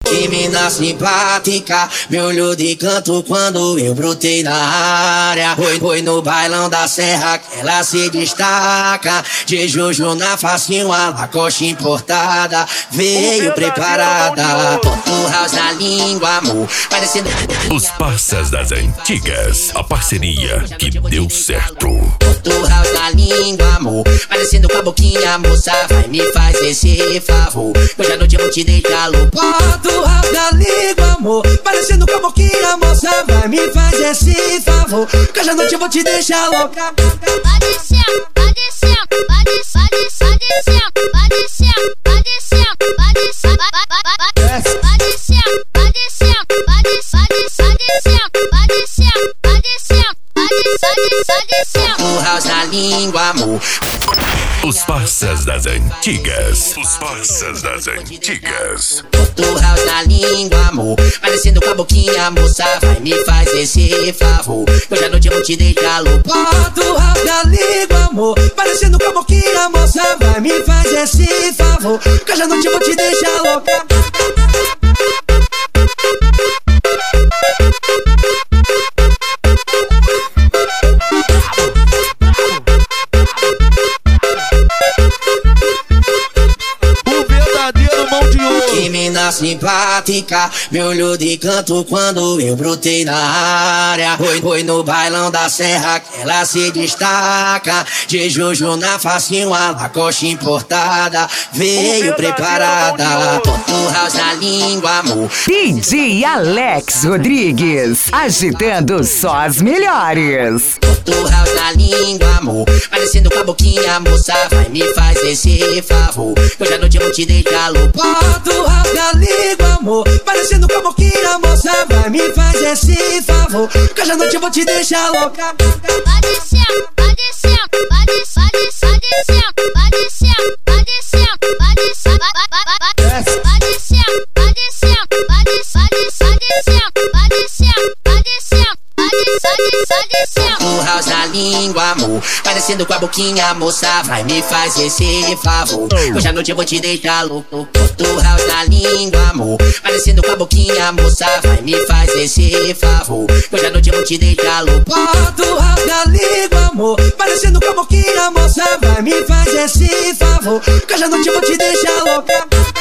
Que mina simpática, me olhou de canto quando eu brotei na área. Foi no bailão da serra que ela se destaca. De Jojo na facinho, a Lacoste importada. Veio preparada, Toto House na língua, amor. Parecendo Os parças das antigas, a parceria que deu certo. Toto House na língua, amor. Parecendo com a boquinha, moça, vai me faz esse favor. Hoje à noite eu vou te deixar louco. Toto House na língua, amor. Parecendo com a boquinha, moça, vai me faz esse favor. Hoje à noite eu vou te deixar louca. Vai descendo, vai descendo, vai descendo, vai descendo, vai descendo, vai descendo, vai descendo, vai descendo, vai descendo, vai descendo, vai descendo, vai descendo. Toto House na língua, amor. Os parças das antigas. Os parças das antigas. Toto House na língua, amor. Parecendo com a boquinha, moça, vai me faz esse favor. Hoje à noite eu vou te deixar louco. Toto House na língua, amor. Parecendo com a boquinha, moça, vai me faz esse favor. Hoje à noite eu vou te deixar louca. Que mina simpática, me olhou de canto quando eu brotei na área. Foi no bailão da serra que ela se destaca. De Jojo na facinho, a Lacoste importada. Veio preparada, Toto House na língua, amor. DJ Alex Rodrigues, agitando só as melhores. Toto House na língua, amor. Parecendo com a boquinha, moça, vai me faz esse favor. Hoje à noite eu vou te deixar louco. Toto House na língua, amor. Parecendo com a boquinha, moça, vai me faz esse favor. Hoje à noite eu vou te deixar louca. Vai descendo, vai descendo, vai descendo, vai descendo, vai descendo, vai descendo, vai descendo, vai descendo, vai descendo, vai descendo, vai descendo, vai descendo. Toto House na língua, amor. Parecendo com a boquinha, moça, vai me faz esse favor. Hoje à noite eu vou te deixar louco. Toto House na língua, amor. Parecendo com a boquinha, moça, vai me faz esse favor. Hoje à noite eu vou te deixar louco. Toto House na língua, amor. Parecendo com a boquinha, moça, vai me faz esse favor. Hoje à noite eu vou te deixar louca.